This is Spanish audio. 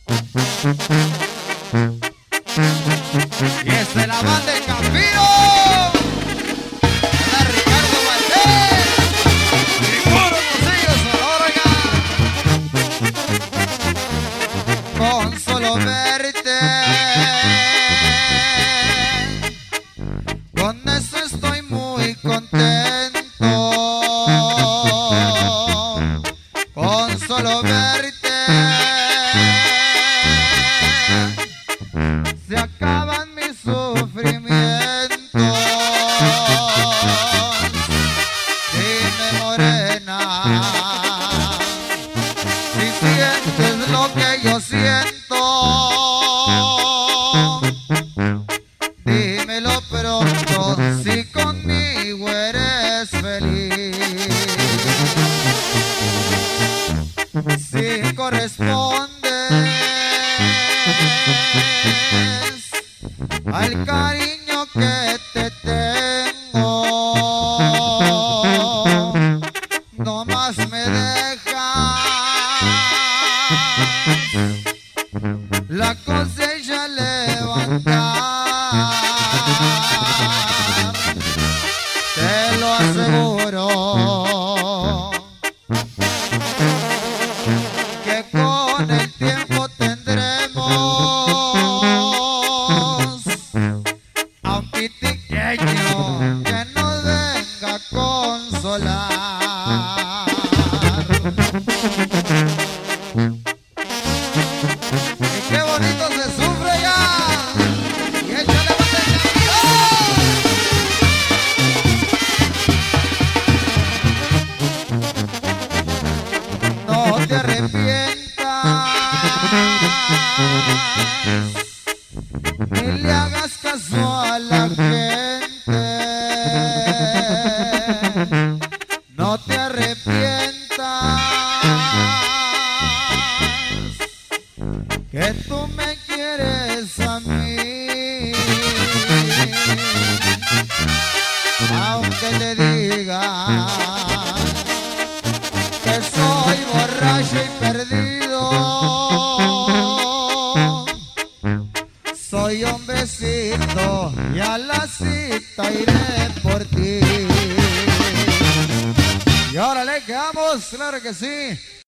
Y esta es la banda del Campino. Hola Ricardo Valdés. Y puro Hermosillo, Sonora. Con solo verte, con eso estoy muy contento. Con solo verte se acaban mis sufrimientos. Dime morena, si sientes lo que yo siento, dímelo pronto, si conmigo eres feliz. Si correspondes al cariño que te tengo, no más me dejas la cosecha levantar, te lo aseguro, que con el tiempo tendremos a un pitiqueño que nos venga a consolar. Y qué bonito se sufre ya. Y échale batería. No te arrepientas ni le hagas caso a la gente. No te arrepientas que tú me quieres a mí, aunque te digan que soy borracho y perdido. Soy hombrecito y a la cita iré por ti. Y ahora le quedamos, claro que sí.